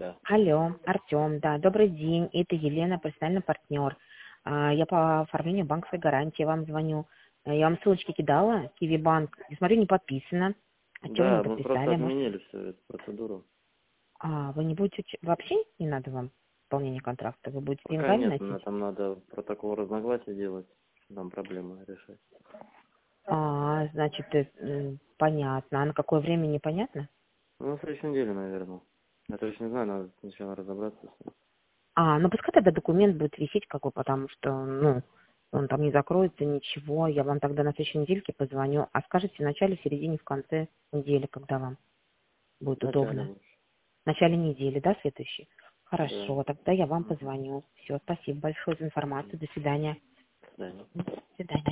Да. Алло, Артем, да, добрый день, это Елена, профессиональный партнер. Я по оформлению банковской гарантии вам звоню. Я вам ссылочки кидала, Киви Банк. Я смотрю, не подписано. А чего вы не Да, мы просто подписали? Может, отменили всю эту процедуру. вы не будете... Вообще не надо вам выполнение контракта? Вы будете Пока деньгами нет, носить? там надо протокол разногласий делать, нам проблемы решать. Значит, понятно. А на какое время непонятно? Ну, на следующей неделе, наверное. Я точно не знаю, надо сначала разобраться с ним. Ну пускай тогда документ будет висеть потому что, он там не закроется, ничего. Я вам тогда на следующей недельке позвоню. А скажите в начале, в середине, в конце недели, когда вам будет Вначале удобно. лучше. В начале недели, да, следующей? Да. Хорошо, тогда я вам Мгм. позвоню. Все, спасибо большое за информацию. До свидания. До свидания. До свидания.